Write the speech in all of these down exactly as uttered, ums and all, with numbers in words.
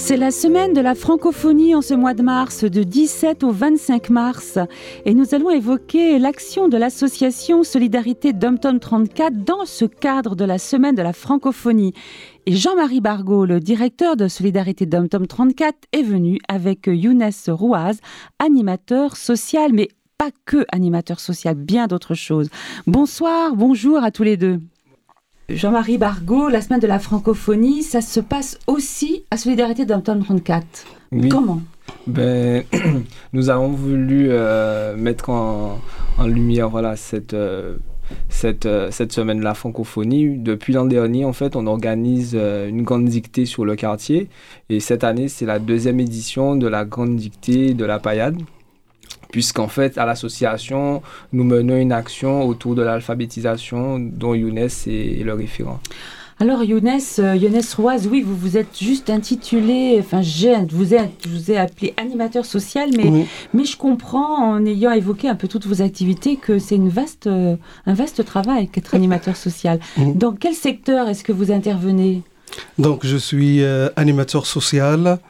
C'est la semaine de la francophonie en ce mois de mars, de dix-sept au vingt-cinq mars. Et nous allons évoquer l'action de l'association Solidarité Dom-Tom trente-quatre dans ce cadre de la semaine de la francophonie. Et Jean-Marie Bargaud, le directeur de Solidarité Dom-Tom trente-quatre, est venu avec Younes Rouaz, animateur social, mais pas que animateur social, bien d'autres choses. Bonsoir, bonjour à tous les deux. Jean-Marie Bargaud, la semaine de la francophonie, ça se passe aussi à Solidarité Dom-Tom trente-quatre. Oui. Comment ? Ben, nous avons voulu euh, mettre en, en lumière voilà, cette, euh, cette, euh, cette semaine de la francophonie. Depuis l'an dernier, en fait, on organise euh, une grande dictée sur le quartier. Et cette année, c'est la deuxième édition de la grande dictée de la Payade. Puisqu'en fait, à l'association, nous menons une action autour de l'alphabétisation dont Younes est le référent. Alors Younes, euh, Younes Rouaz, oui, vous vous êtes juste intitulé, enfin, j'ai, vous êtes, je vous ai appelé animateur social, mais, oui. mais je comprends, en ayant évoqué un peu toutes vos activités, que c'est une vaste, euh, un vaste travail qu'être animateur social. Oui. Dans quel secteur est-ce que vous intervenez ? Donc, je suis euh, animateur social.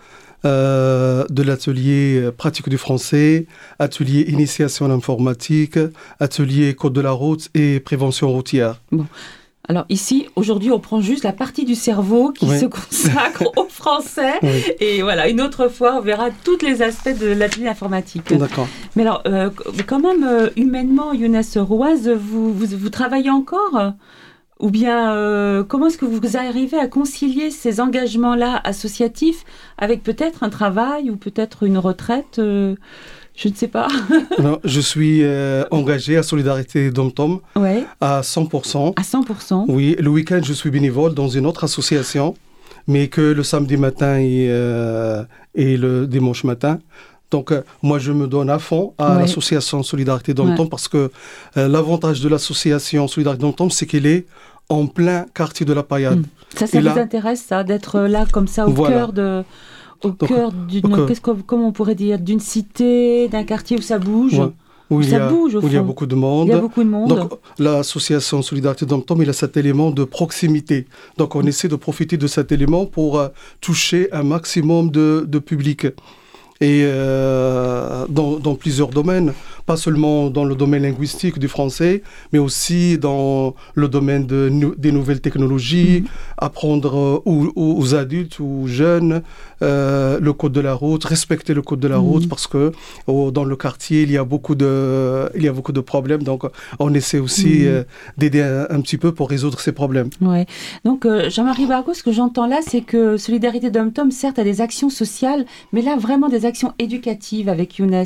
Euh, de l'atelier pratique du français, atelier initiation à l'informatique, atelier code de la route et prévention routière. Bon. Alors ici, aujourd'hui, on prend juste la partie du cerveau qui oui. se consacre au français. Oui. Et voilà, une autre fois, on verra tous les aspects de l'atelier informatique. D'accord. Mais alors, euh, quand même, euh, humainement, Younes Rouaz, vous, vous, vous travaillez encore ? Ou bien, euh, comment est-ce que vous arrivez à concilier ces engagements-là associatifs avec peut-être un travail ou peut-être une retraite euh, je ne sais pas. Non, je suis euh, engagé à Solidarité Dom-Tom ouais. à cent pour cent. À cent pour cent. Oui, le week-end, je suis bénévole dans une autre association, mais que le samedi matin et, euh, et le dimanche matin. Donc, euh, moi, je me donne à fond à ouais. l'association Solidarité Dom-Tom ouais. parce que euh, l'avantage de l'association Solidarité Dom-Tom, c'est qu'elle est en plein quartier de la Payade. Mmh. Ça, ça et vous là, intéresse, ça, d'être là, comme ça, au voilà. cœur de... Au Donc, cœur d'une... Okay. Qu'est-ce que, comment on pourrait dire ? D'une cité, d'un quartier où ça bouge ouais. Où, ça il y a, bouge, au où il y a beaucoup de monde. Il y a beaucoup de monde. Donc, l'association Solidarité Dom-Tom, il a cet élément de proximité. Donc, on mmh. essaie de profiter de cet élément pour euh, toucher un maximum de, de public. Et euh, dans, dans plusieurs domaines, pas seulement dans le domaine linguistique du français, mais aussi dans le domaine de, des nouvelles technologies, mmh. apprendre aux, aux adultes, aux jeunes, euh, le code de la route, respecter le code de la mmh. route, parce que oh, dans le quartier, il y a beaucoup de, il y a beaucoup de problèmes, donc on essaie aussi mmh. euh, d'aider un, un petit peu pour résoudre ces problèmes. Ouais. Donc euh, Jean-Marie Bargaud, ce que j'entends là, c'est que Solidarité Dom-Tom, certes, a des actions sociales, mais là, vraiment des actions éducatives avec Younes.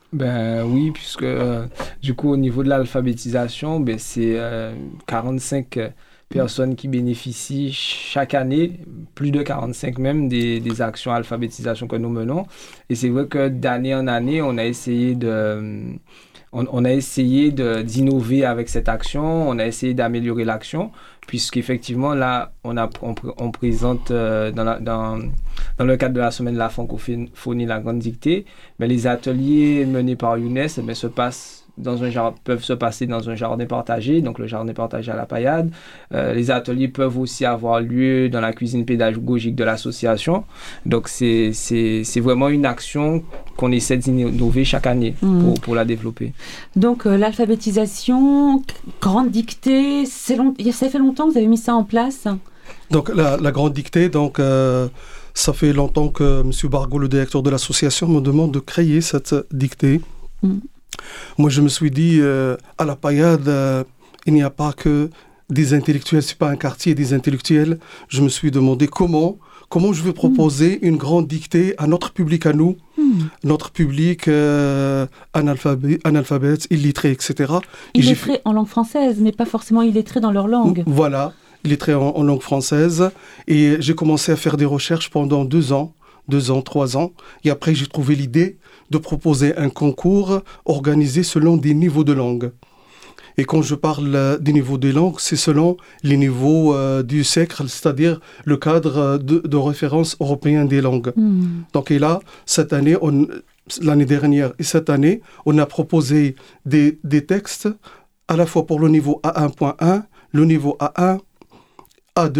Ben oui, puisque euh, du coup au niveau de l'alphabétisation, ben, c'est euh, quarante-cinq personnes qui bénéficient chaque année, plus de quarante-cinq même, des, des actions alphabétisation que nous menons. Et c'est vrai que d'année en année, on a essayé de... On, on a essayé de, d'innover avec cette action, on a essayé d'améliorer l'action, puisqu'effectivement, là, on, a, on, on présente euh, dans, la, dans, dans le cadre de la semaine de la francophonie, la grande dictée, mais les ateliers menés par Younes mais, se passent dans un jardin, peuvent se passer dans un jardin partagé, donc le jardin partagé à la Payade. Euh, les ateliers peuvent aussi avoir lieu dans la cuisine pédagogique de l'association. Donc, c'est, c'est, c'est vraiment une action qu'on essaie d'innover chaque année mmh. pour, pour la développer. Donc, euh, l'alphabétisation, grande dictée, c'est long... ça fait longtemps que vous avez mis ça en place ? Donc, la, la grande dictée, donc... Euh... Ça fait longtemps que M. Bargaud, le directeur de l'association, me demande de créer cette dictée. Mmh. Moi, je me suis dit, euh, à la Payade, euh, il n'y a pas que des intellectuels, ce n'est pas un quartier des intellectuels. Je me suis demandé comment, comment je vais proposer mmh. une grande dictée à notre public, à nous, mmh. notre public euh, analphabète, analphabète, illettré, et cetera. Illettré fait... en langue française, mais pas forcément illettré dans leur langue. Voilà. Illettré en, en langue française, et j'ai commencé à faire des recherches pendant deux ans, deux ans, trois ans, et après j'ai trouvé l'idée de proposer un concours organisé selon des niveaux de langue. Et quand je parle des niveaux des langues, c'est selon les niveaux euh, du S E C R, c'est-à-dire le cadre de, de référence européen des langues. Mmh. Donc et là, cette année, on, l'année dernière et cette année, on a proposé des, des textes à la fois pour le niveau A un point un, le niveau A un, A deux,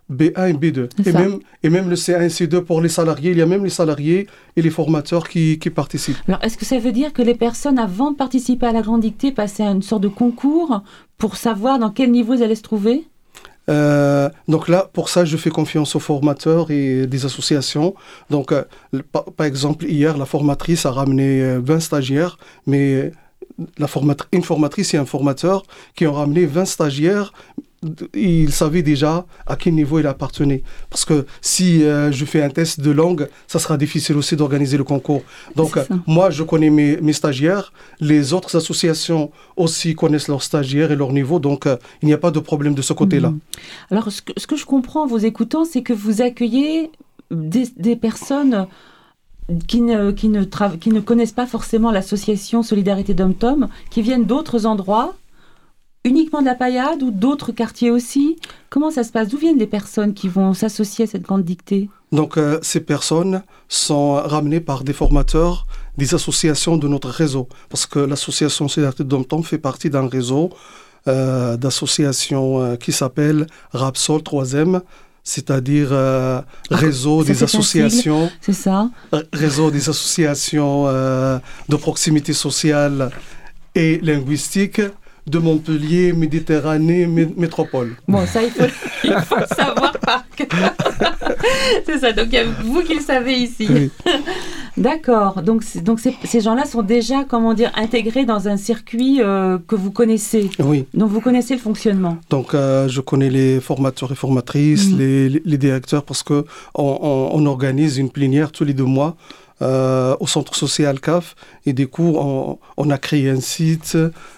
B un et B deux. Et même, et même le C un et C deux pour les salariés. Il y a même les salariés et les formateurs qui, qui participent. Alors, est-ce que ça veut dire que les personnes, avant de participer à la grande dictée, passaient à une sorte de concours pour savoir dans quel niveau ils allaient se trouver ? Euh, donc là, pour ça, je fais confiance aux formateurs et des associations. Donc, euh, par, par exemple, hier, la formatrice a ramené vingt stagiaires, mais la format- une formatrice et un formateur qui ont ramené vingt stagiaires. Il savait déjà à quel niveau il appartenait. Parce que si euh, je fais un test de langue, ça sera difficile aussi d'organiser le concours. Donc, euh, moi, je connais mes, mes stagiaires. Les autres associations aussi connaissent leurs stagiaires et leur niveau. Donc, euh, il n'y a pas de problème de ce côté-là. Mmh. Alors, ce que, ce que je comprends en vous écoutant, c'est que vous accueillez des, des personnes qui ne, qui, ne tra- qui ne connaissent pas forcément l'association Solidarité Dom-Tom, qui viennent d'autres endroits, uniquement de la Paillade ou d'autres quartiers aussi. Comment ça se passe ? D'où viennent les personnes qui vont s'associer à cette grande dictée ? Donc, euh, ces personnes sont ramenées par des formateurs, des associations de notre réseau. Parce que l'association Solidarité Dom-Tom fait partie d'un réseau euh, d'associations euh, qui s'appelle Rapsol trois M, c'est-à-dire euh, ah, réseau des associations. C'est ça. Euh, réseau des associations euh, de proximité sociale et linguistique de Montpellier, Méditerranée, mé- métropole. Bon, ça, il faut, il faut le savoir par cœur. C'est ça, donc il y a vous qui le savez ici. Oui. D'accord, donc, c'est, donc c'est, ces gens-là sont déjà, comment dire, intégrés dans un circuit euh, que vous connaissez. Oui. Donc vous connaissez le fonctionnement. Donc euh, je connais les formateurs et formatrices, mmh. les, les directeurs, parce qu'on on, on organise une plénière tous les deux mois euh, au centre social C A F. Et du coup, on, on a créé un site.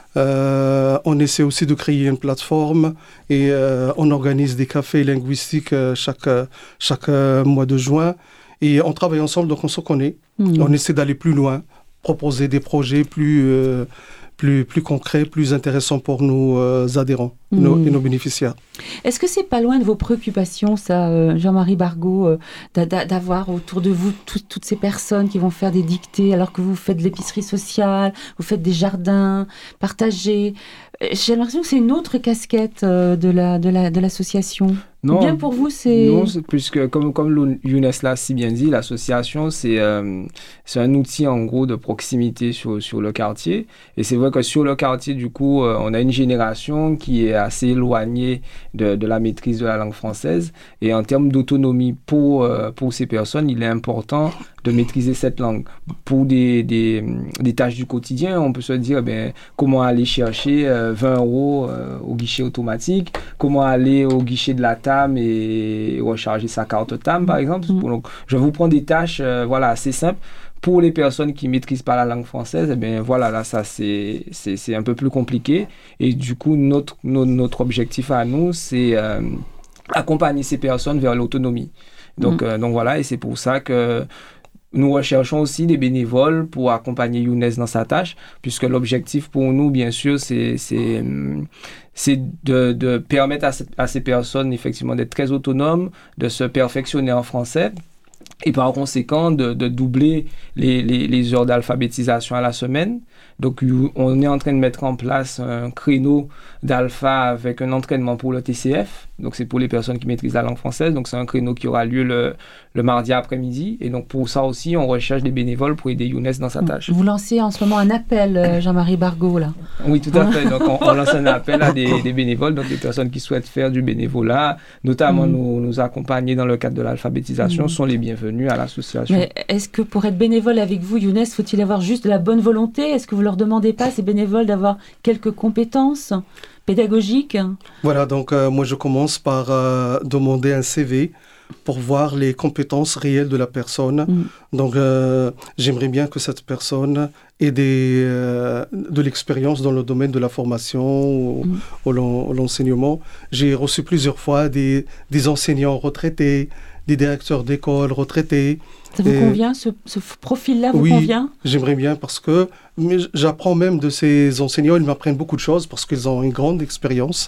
Euh, on essaie aussi de créer une plateforme et euh, on organise des cafés linguistiques euh, chaque, chaque euh, mois de juin et on travaille ensemble, donc on se connaît. Mmh. On essaie d'aller plus loin, proposer des projets plus, euh, plus, plus concrets, plus intéressants pour nos euh, adhérents mmh. nos, et nos bénéficiaires. Est-ce que c'est pas loin de vos préoccupations, ça, euh, Jean-Marie Bargaud, euh, d'a, d'a, d'avoir autour de vous tout, toutes ces personnes qui vont faire des dictées alors que vous faites de l'épicerie sociale, vous faites des jardins partagés. J'ai l'impression que c'est une autre casquette euh, de, la, de, la, de l'association. Non, bien pour vous, c'est... Non, c'est puisque comme, comme Younes l'a si bien dit, l'association, c'est, euh, c'est un outil en gros de proximité sur, sur le quartier. Et c'est vrai que sur le quartier, du coup, euh, on a une génération qui est assez éloignée de, de la maîtrise de la langue française. Et en termes d'autonomie pour, euh, pour ces personnes, il est important de maîtriser cette langue. Pour des, des, des tâches du quotidien, on peut se dire eh bien, comment aller chercher euh, vingt euros euh, au guichet automatique, comment aller au guichet de la T A M et recharger sa carte T A M, par exemple. Mmh. Donc, je vous prends des tâches euh, voilà, assez simples. Pour les personnes qui ne maîtrisent pas la langue française, eh bien, voilà, là, ça, c'est, c'est, c'est un peu plus compliqué. Et du coup, notre, notre, notre objectif à nous, c'est euh, accompagner ces personnes vers l'autonomie. Donc, mmh. euh, donc voilà, et c'est pour ça que nous recherchons aussi des bénévoles pour accompagner Younes dans sa tâche, puisque l'objectif pour nous, bien sûr, c'est, c'est, c'est de, de permettre à, cette, à ces personnes, effectivement, d'être très autonomes, de se perfectionner en français, et par conséquent, de, de doubler les, les, les heures d'alphabétisation à la semaine. Donc, on est en train de mettre en place un créneau d'alpha avec un entraînement pour le T C F. Donc, c'est pour les personnes qui maîtrisent la langue française. Donc, c'est un créneau qui aura lieu le, le mardi après-midi. Et donc, pour ça aussi, on recherche des bénévoles pour aider Younes dans sa tâche. Vous lancez en ce moment un appel, Jean-Marie Bargaud, là. Oui, tout à fait. Donc, on, on lance un appel à des, des bénévoles, donc des personnes qui souhaitent faire du bénévolat, notamment mmh. nous, nous accompagner dans le cadre de l'alphabétisation, mmh. sont les bienvenus à l'association. Mais est-ce que pour être bénévole avec vous, Younes, faut-il avoir juste de la bonne volonté ? Est-ce que vous leur demandez pas à ces bénévoles d'avoir quelques compétences pédagogiques ? Voilà, donc euh, moi je commence par euh, demander un C V pour voir les compétences réelles de la personne. Mmh. Donc euh, j'aimerais bien que cette personne ait des, euh, de l'expérience dans le domaine de la formation ou, mmh. ou, l'en, ou l'enseignement. J'ai reçu plusieurs fois des, des enseignants retraités, des directeurs d'école retraités. Ça vous et convient, ce, ce profil-là vous oui, convient ? J'aimerais bien parce que mais j'apprends même de ces enseignants, ils m'apprennent beaucoup de choses parce qu'ils ont une grande expérience.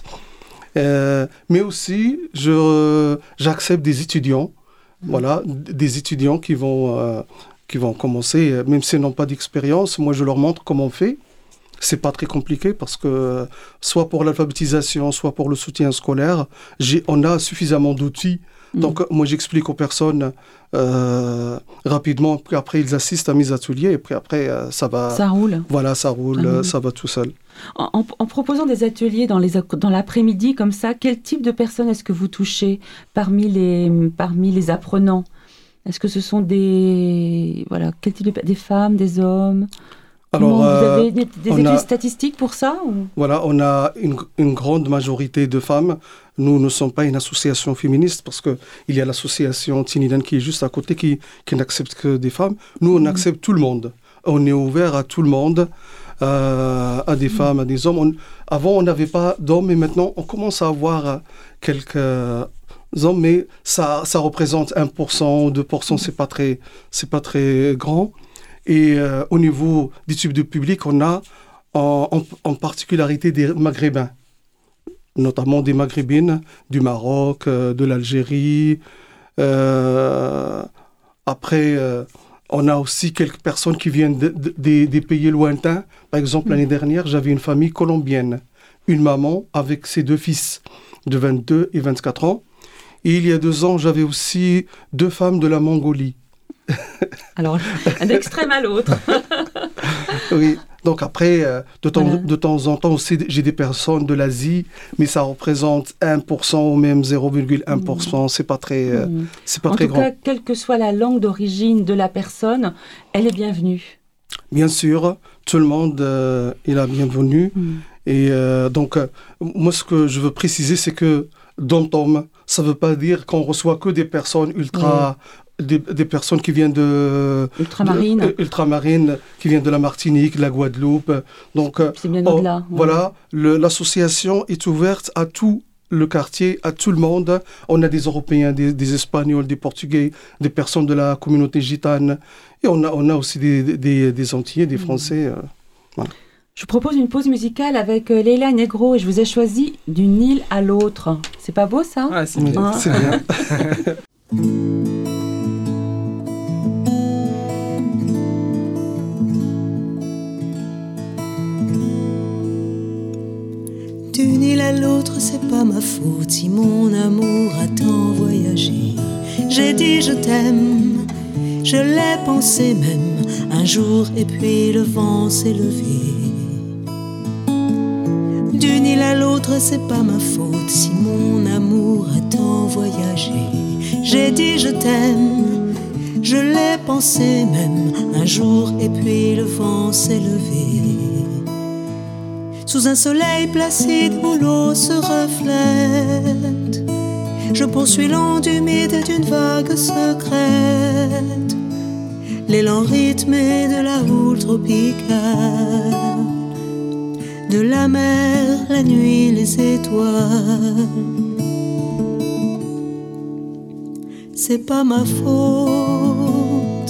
Euh, mais aussi, je, j'accepte des étudiants, mmh. voilà, des étudiants qui vont, euh, qui vont commencer, même s'ils n'ont pas d'expérience, moi je leur montre comment on fait. c'est pas très compliqué parce que soit pour l'alphabétisation, soit pour le soutien scolaire, j'ai, on a suffisamment d'outils. Mmh. Donc, moi, j'explique aux personnes euh, rapidement, puis après, ils assistent à mes ateliers, et puis après, euh, ça va... Ça roule. Voilà, ça roule, ça, roule. ça va tout seul. En, en, en proposant des ateliers dans, les, dans l'après-midi, comme ça, quel type de personnes est-ce que vous touchez parmi les, parmi les apprenants ? Est-ce que ce sont des... Voilà, quel type de... Des femmes, des hommes ? Alors, vous avez des, des études a, statistiques pour ça ou... Voilà, on a une, une grande majorité de femmes. Nous ne sommes pas une association féministe parce qu'il y a l'association Tinidan qui est juste à côté qui, qui n'accepte que des femmes. Nous, on mmh. accepte tout le monde. On est ouvert à tout le monde, euh, à des mmh. femmes, à des hommes. On, avant, on n'avait pas d'hommes, mais maintenant, on commence à avoir quelques hommes, mais ça, ça représente un pour cent ou deux pour cent, c'est pas très, c'est pas très grand. Et euh, au niveau du type de public, on a en, en, en particularité des Maghrébins, notamment des Maghrébines du Maroc, euh, de l'Algérie. Euh, après, euh, on a aussi quelques personnes qui viennent de, de, de, des pays lointains. Par exemple, mmh. l'année dernière, j'avais une famille colombienne, une maman avec ses deux fils de vingt-deux et vingt-quatre ans. Et il y a deux ans, j'avais aussi deux femmes de la Mongolie. Alors, d'un extrême à l'autre. Oui, donc après, euh, de, temps, voilà. de temps en temps aussi, j'ai des personnes de l'Asie, mais ça représente un pour cent ou même zéro virgule un pour cent, mmh. c'est pas très, euh, mmh. c'est pas en très tout grand. Cas, quelle que soit la langue d'origine de la personne, elle est bienvenue. Bien sûr, tout le monde euh, est la bienvenue. Mmh. Et euh, donc, euh, moi, ce que je veux préciser, c'est que Dom-Tom, ça ne veut pas dire qu'on reçoit que des personnes ultra... Oui. Des, des personnes qui viennent de... Ultramarines. De, ultramarines, qui viennent de la Martinique, de la Guadeloupe. Donc, c'est bien oh, au-delà. Ouais. Voilà, le, l'association est ouverte à tout le quartier, à tout le monde. On a des Européens, des, des Espagnols, des Portugais, des personnes de la communauté gitane. Et on a, on a aussi des, des, des Antillais, des Français. Euh, voilà. Je vous propose une pause musicale avec euh, Leila Negro et je vous ai choisi D'une île à l'autre. C'est pas beau, ça ? Ah, c'est bien. Hein c'est bien. D'une île à l'autre, c'est pas ma faute si mon amour a tant voyagé. J'ai dit je t'aime, je l'ai pensé même un jour et puis le vent s'est levé. D'une île à l'autre, c'est pas ma faute si mon amour a tant voyagé. J'ai dit je t'aime, je l'ai pensé même un jour et puis le vent s'est levé. Sous un soleil placide où l'eau se reflète, je poursuis l'onde humide d'une vague secrète, l'élan rythmé de la houle tropicale, de la mer, la nuit, les étoiles. C'est pas ma faute,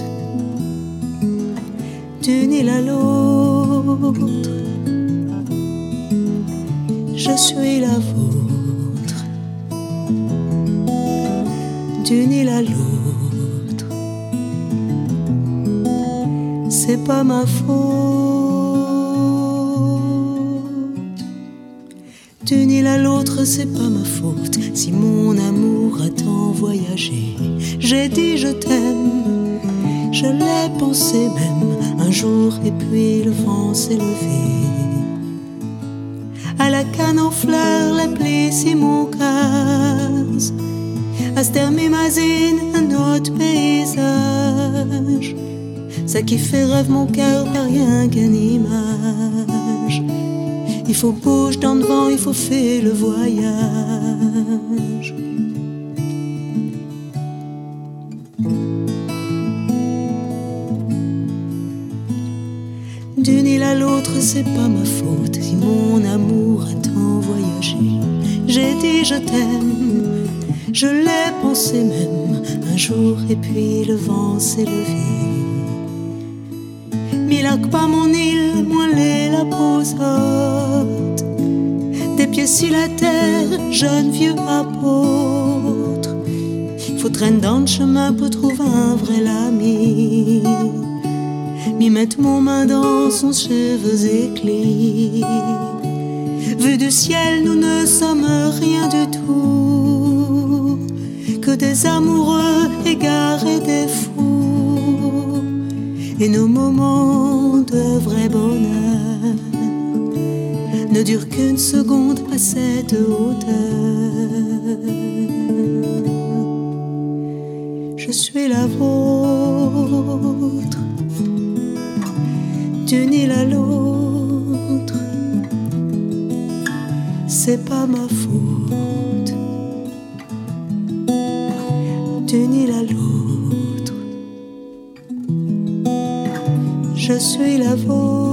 d'une île à l'autre, je suis la vôtre, d'une île à l'autre. C'est pas ma faute, d'une île à l'autre, c'est pas ma faute si mon amour a tant voyagé. J'ai dit je t'aime, je l'ai pensé même un jour et puis le vent s'est levé. À la canne en fleurs, l'appli Simon Caz, à Stermimazine, un autre paysage. Ça qui fait rêve mon cœur, pas rien qu'une image. Il faut bouger dans le vent, il faut faire le voyage. D'une île à l'autre, c'est pas ma faute si mon amour a tant voyagé. J'ai dit je t'aime, je l'ai pensé même un jour et puis le vent s'est levé. Milac pas mon île, moi l'ai la posote, des pieds sur la terre, jeune vieux apôtre. Faut traîner dans le chemin pour trouver un vrai ami. ni mettre mon main dans son cheveux éclés. Vu du ciel, nous ne sommes rien du tout, que des amoureux égarés, des fous, et nos moments de vrai bonheur ne durent qu'une seconde à cette hauteur. Je suis la vôtre, d'une île à l'autre, c'est pas ma faute, d'une île à l'autre, je suis la vôtre.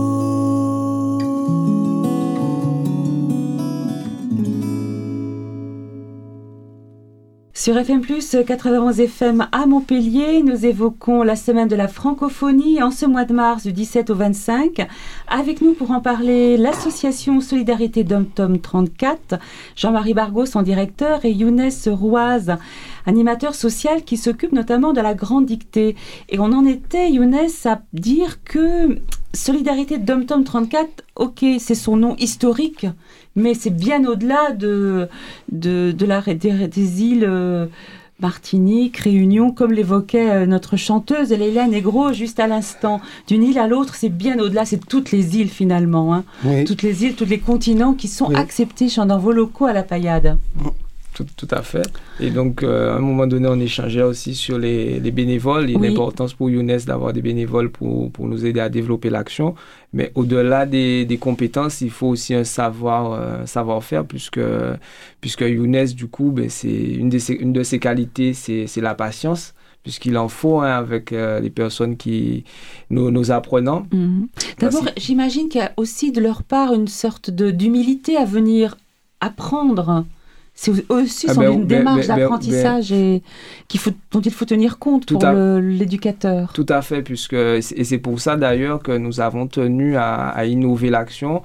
Sur F M plus, quatre-vingt-onze F M à Montpellier, nous évoquons la semaine de la francophonie en ce mois de mars du dix-sept au vingt-cinq. Avec nous pour en parler, l'association Solidarité Dom-Tom trente-quatre, Jean-Marie Bargos, son directeur, et Younes Rouaz, animateur social qui s'occupe notamment de la grande dictée. Et on en était, Younes, à dire que Solidarité Dom-Tom trente-quatre, ok, c'est son nom historique, mais c'est bien au-delà de, de, de la, des, des îles euh, Martinique, Réunion, comme l'évoquait euh, notre chanteuse Leila Negro juste à l'instant. D'une île à l'autre, c'est bien au-delà, c'est toutes les îles finalement. Hein. Oui. Toutes les îles, tous les continents qui sont oui. acceptés dans vos locaux à la Paillade. Tout, tout à fait. Et donc, euh, à un moment donné, on échangeait aussi sur les, les bénévoles et oui. l'importance pour Younes d'avoir des bénévoles pour, pour nous aider à développer l'action. Mais au-delà des, des compétences, il faut aussi un savoir, euh, savoir-faire, puisque, puisque Younes, du coup, ben, c'est une, de ses, une de ses qualités, c'est, c'est la patience, puisqu'il en faut hein, avec euh, les personnes qui, nos, nos apprenants. Mmh. D'abord, Merci. J'imagine qu'il y a aussi de leur part une sorte de, d'humilité à venir apprendre. C'est aussi ah ben, une ben, démarche ben, d'apprentissage ben, et qu'il faut, dont il faut tenir compte pour à, le, l'éducateur. Tout à fait, puisque, et c'est pour ça d'ailleurs que nous avons tenu à, à innover l'action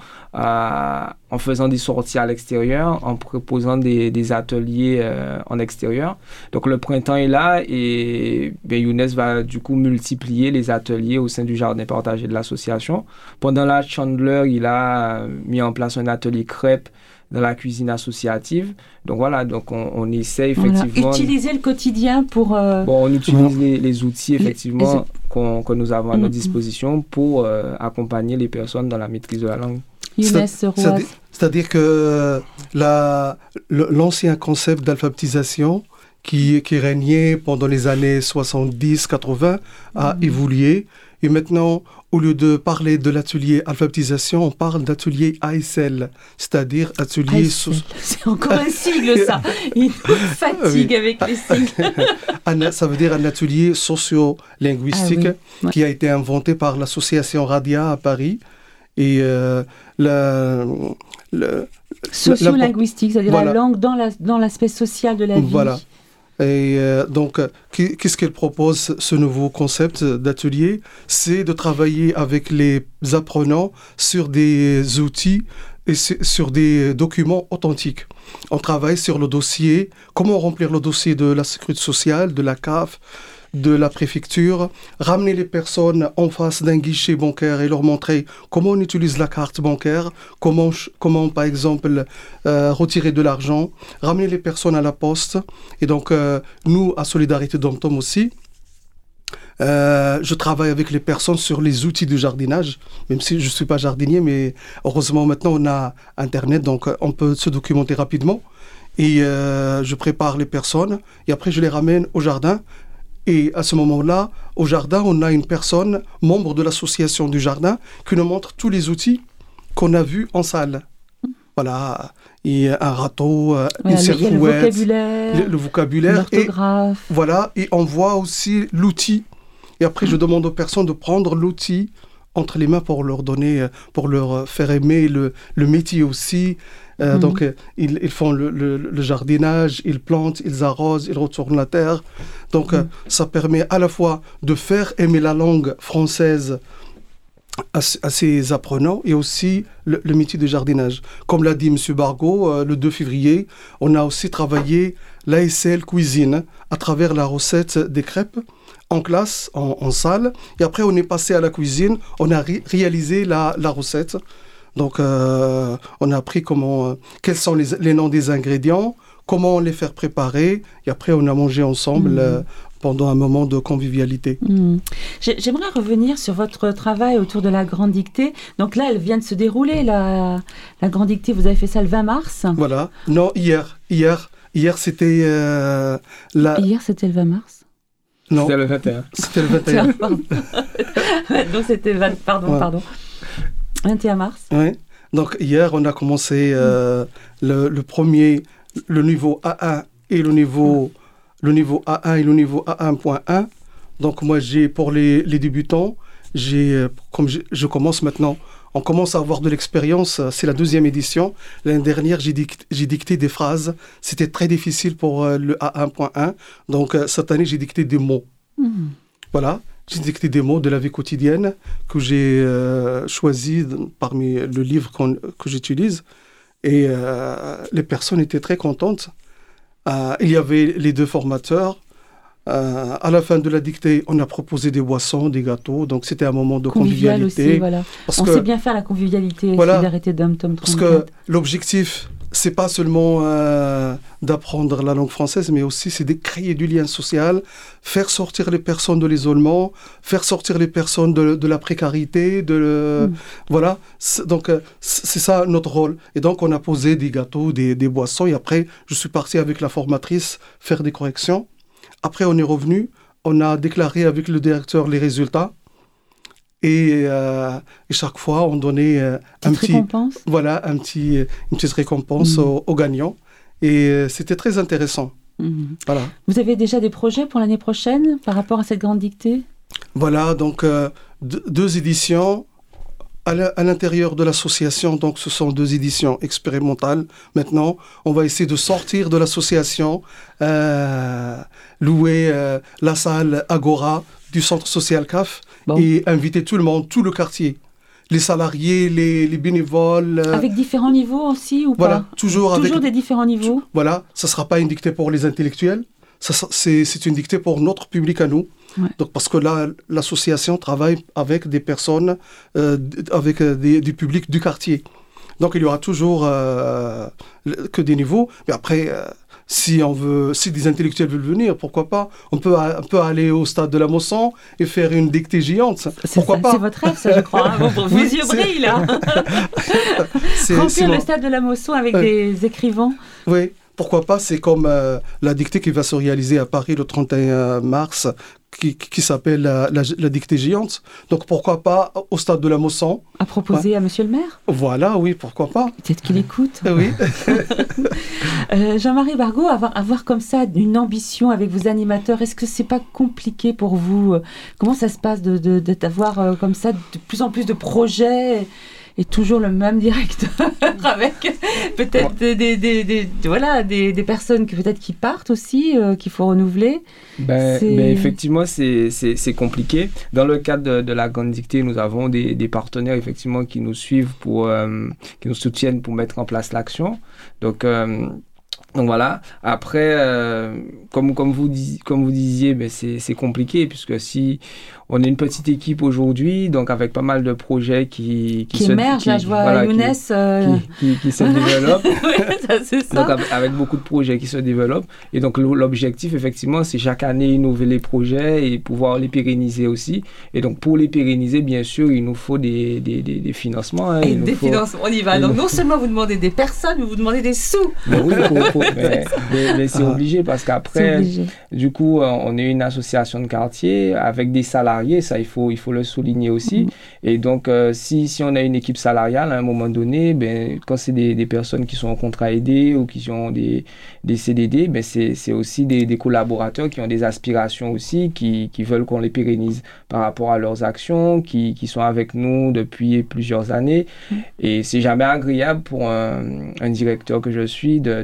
à, en faisant des sorties à l'extérieur, en proposant des, des ateliers euh, en extérieur. Donc le printemps est là et ben, Younes va du coup multiplier les ateliers au sein du jardin partagé de l'association. Pendant la Chandler, il a mis en place un atelier crêpes dans la cuisine associative. Donc voilà, donc on, on essaie effectivement... Voilà. Utiliser le quotidien pour... Euh... Bon, on utilise les, les outils effectivement les, les... Qu'on, que nous avons à mmh. notre disposition pour euh, accompagner les personnes dans la maîtrise de la langue. Younes Rouaz. C'est-à-dire que la, le, l'ancien concept d'alphabétisation qui, qui régnait pendant les années soixante-dix quatre-vingts a mmh. évolué. Et maintenant, au lieu de parler de l'atelier alphabétisation, on parle d'atelier A S L, c'est-à-dire atelier... So- C'est encore un sigle, ça. Il nous fatigue oui. avec les sigles. Ça veut dire un atelier socio-linguistique ah, oui. ouais. qui a été inventé par l'association Radia à Paris. Et euh, la... la socio-linguistique, c'est-à-dire voilà. la langue dans, la, dans l'aspect social de la vie. Voilà. Et euh, donc, qu'est-ce qu'elle propose, ce nouveau concept d'atelier ? C'est de travailler avec les apprenants sur des outils et sur des documents authentiques. On travaille sur le dossier, comment remplir le dossier de la sécurité sociale, de la C A F, de la préfecture, ramener les personnes en face d'un guichet bancaire et leur montrer comment on utilise la carte bancaire, comment, comment par exemple, euh, retirer de l'argent, ramener les personnes à la poste. Et donc, euh, nous, à Solidarité Dom-Tom aussi, euh, je travaille avec les personnes sur les outils de jardinage, même si je ne suis pas jardinier, mais heureusement, maintenant, on a Internet, donc on peut se documenter rapidement. Et euh, je prépare les personnes, et après, je les ramène au jardin. Et à ce moment-là, au jardin, on a une personne, membre de l'association du jardin, qui nous montre tous les outils qu'on a vus en salle. Voilà, et un râteau, voilà, une serfouette, le vocabulaire, le, le vocabulaire l'orthographe. Et, voilà, et on voit aussi l'outil. Et après, je demande aux personnes de prendre l'outil entre les mains pour leur donner, pour leur faire aimer le, le métier aussi. Euh, mmh. Donc, euh, ils, ils font le, le, le jardinage, ils plantent, ils arrosent, ils retournent la terre. Donc, mmh. euh, ça permet à la fois de faire aimer la langue française à, à ses apprenants et aussi le, le métier de jardinage. Comme l'a dit M. Bargos, euh, le deux février, on a aussi travaillé l'A S L cuisine à travers la recette des crêpes en classe, en, en salle, et après on est passé à la cuisine, on a ré- réalisé la, la recette. Donc euh, on a appris comment, euh, quels sont les, les noms des ingrédients, comment les faire préparer, et après on a mangé ensemble mmh. euh, pendant un moment de convivialité. Mmh. J'aimerais revenir sur votre travail autour de la Grande Dictée. Donc là, elle vient de se dérouler, la, la Grande Dictée, vous avez fait ça le vingt mars ? Voilà, non, hier, hier, hier c'était... Euh, la... Hier c'était le vingt mars ? Non. C'était le vingt et un. C'était le vingt et un. Pardon. Donc c'était vingt, pardon, ouais. pardon. vingt et un mars. Oui. Donc hier, on a commencé euh, le, le premier, le niveau A un et le niveau, le niveau A un et le niveau A un point un. Donc moi, j'ai pour les, les débutants, j'ai, comme je, je commence maintenant, on commence à avoir de l'expérience. C'est la deuxième édition. L'année dernière, j'ai dicté, j'ai dicté des phrases. C'était très difficile pour euh, le A un point un. Donc euh, cette année, j'ai dicté des mots. Mmh. Voilà. J'ai dicté des mots de la vie quotidienne que j'ai euh, choisis parmi le livre qu'on, que j'utilise. Et euh, les personnes étaient très contentes. Euh, il y avait les deux formateurs. Euh, à la fin de la dictée, on a proposé des boissons, des gâteaux. Donc, c'était un moment de Convivial convivialité. Aussi, voilà. On que, sait bien faire la convivialité, voilà, solidarité d'Dom-Tom trente-quatre. Parce que l'objectif, c'est pas seulement euh, d'apprendre la langue française, mais aussi c'est de créer du lien social, faire sortir les personnes de l'isolement, faire sortir les personnes de, de la précarité, de mm. voilà. C'est, donc c'est ça notre rôle. Et donc on a posé des gâteaux, des, des boissons, et après je suis parti avec la formatrice faire des corrections. Après on est revenu, on a déclaré avec le directeur les résultats. Et, euh, et chaque fois, on donnait euh, un petit, récompense. voilà, un petit, une petite récompense mmh. aux, aux gagnants. Et euh, c'était très intéressant. Mmh. Voilà. Vous avez déjà des projets pour l'année prochaine par rapport à cette grande dictée ? Voilà, donc euh, d- deux éditions à, la, à l'intérieur de l'association. Donc, ce sont deux éditions expérimentales. Maintenant, on va essayer de sortir de l'association, euh, louer euh, la salle Agora du centre social C A F. Bon. Et inviter tout le monde, tout le quartier, les salariés, les, les bénévoles. Euh... Avec différents niveaux aussi ou voilà, pas ? toujours Toujours avec... des différents niveaux. Tu... Voilà, ça ne sera pas une dictée pour les intellectuels, ça, c'est, c'est une dictée pour notre public à nous. Ouais. Donc, parce que là, l'association travaille avec des personnes, euh, avec euh, des, du public du quartier. Donc, il y aura toujours euh, que des niveaux. Mais après... Euh, Si, on veut, si des intellectuels veulent venir, pourquoi pas ? On peut, on peut aller au stade de la Mosson et faire une dictée géante. C'est pourquoi ça, pas ? C'est votre rêve, ça, je crois. Hein. Vos oui, yeux brillent, là. c'est, Remplir c'est le bon. Stade de la Mosson avec euh, des écrivains. Oui, pourquoi pas ? C'est comme euh, la dictée qui va se réaliser à Paris le trente et un mars, qui, qui s'appelle la, la, la dictée géante. Donc, pourquoi pas au stade de la Mosson ? À proposer ouais. à monsieur le maire ? Voilà, oui, pourquoi pas ? Peut-être qu'il écoute. Oui. euh, Jean-Marie Bargaud, avoir, avoir comme ça une ambition avec vos animateurs, est-ce que c'est pas compliqué pour vous ? Comment ça se passe de, de, de, d'avoir euh, comme ça de plus en plus de projets et toujours le même directeur avec peut-être ouais. des, des, des, des, voilà, des, des personnes que peut-être qui partent aussi, euh, qu'il faut renouveler. Ben, ben effectivement, c'est, c'est, c'est compliqué. Dans le cadre de, de la Grande Dictée, nous avons des, des partenaires effectivement qui nous suivent, pour, euh, qui nous soutiennent pour mettre en place l'action. Donc, euh, donc voilà. Après, euh, comme, comme, vous dis, comme vous disiez, ben c'est, c'est compliqué puisque si on est une petite équipe aujourd'hui, donc avec pas mal de projets qui, qui, qui se émergent. Là, je vois voilà, Younes qui, euh... qui, qui, qui se développent. Oui, ça, c'est ça. Donc avec, avec beaucoup de projets qui se développent. Et donc l'objectif, effectivement, c'est chaque année innover les projets et pouvoir les pérenniser aussi. Et donc pour les pérenniser, bien sûr, il nous faut des, des, des, des financements. Hein. Et il des faut... financements, on y va. Donc non seulement vous demandez des personnes, mais vous demandez des sous. Mais oui, faut, faut, mais, mais, mais c'est ah. obligé parce qu'après, obligé. Du coup, on est une association de quartier avec des salariés. Ça, il faut, il faut le souligner aussi. Mmh. Et donc, euh, si, si on a une équipe salariale, à un moment donné, ben, quand c'est des, des personnes qui sont en contrat aidé ou qui ont des, des C D D, ben, c'est, c'est aussi des, des collaborateurs qui ont des aspirations aussi, qui, qui veulent qu'on les pérennise par rapport à leurs actions, qui, qui sont avec nous depuis plusieurs années. Mmh. Et c'est jamais agréable pour un, un directeur que je suis de, de voir par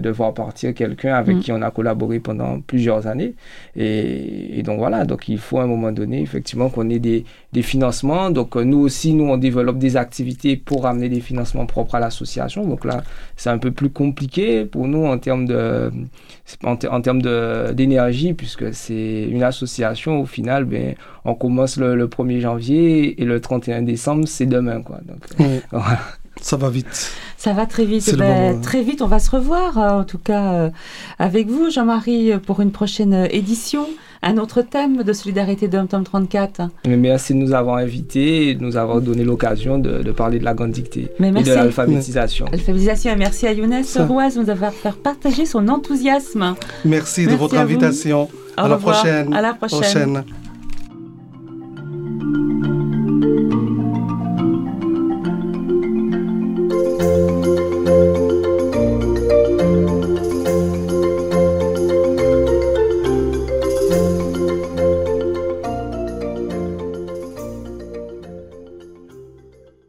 sortir quelqu'un avec mmh. qui on a collaboré pendant plusieurs années. Et, et donc voilà, donc il faut à un moment donné, effectivement, qu'on ait des, des financements. Donc nous aussi, nous, on développe des activités pour amener des financements propres à l'association. Donc là, c'est un peu plus compliqué pour nous en termes de, en, ter- en termes de, d'énergie, puisque c'est une association. Au final, ben, on commence le, le premier janvier et le trente et un décembre, c'est demain, quoi. Donc, oui. voilà. Ça va vite. Ça va très vite. Ben, très vite, on va se revoir, euh, en tout cas, euh, avec vous, Jean-Marie, pour une prochaine édition. Un autre thème de solidarité de Dom-Tom trente-quatre. Mais merci de nous avoir invités et de nous avoir donné l'occasion de, de parler de la grande dictée et de l'alphabétisation. Alphabétisation, et merci à Younes Rouaz de nous avoir fait partager son enthousiasme. Merci, merci de votre invitation. À la prochaine. À la prochaine. prochaine.